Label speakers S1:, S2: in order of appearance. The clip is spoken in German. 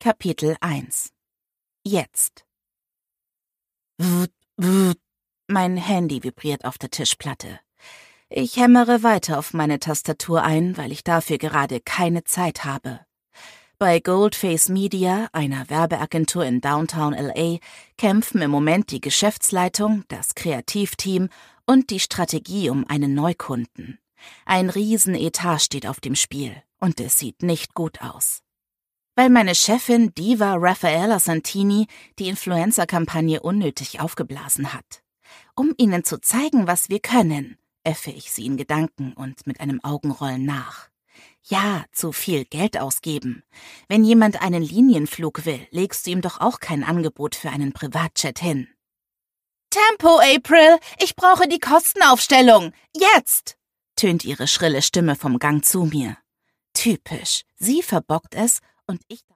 S1: Kapitel 1 Jetzt. Wut, wut. Mein Handy vibriert auf der Tischplatte. Ich hämmere weiter auf meine Tastatur ein, weil ich dafür gerade keine Zeit habe. Bei Goldface Media, einer Werbeagentur in Downtown LA, kämpfen im Moment die Geschäftsleitung, das Kreativteam und die Strategie um einen Neukunden. Ein Riesenetat steht auf dem Spiel und es sieht nicht gut aus. Weil meine Chefin Diva Raffaella Santini die Influencer-Kampagne unnötig aufgeblasen hat. Um ihnen zu zeigen, was wir können, äffe ich sie in Gedanken und mit einem Augenrollen nach. Ja, zu viel Geld ausgeben. Wenn jemand einen Linienflug will, legst du ihm doch auch kein Angebot für einen Privatjet hin. Tempo, April! Ich brauche die Kostenaufstellung! Jetzt! Tönt ihre schrille Stimme vom Gang zu mir. Typisch, sie verbockt es und ich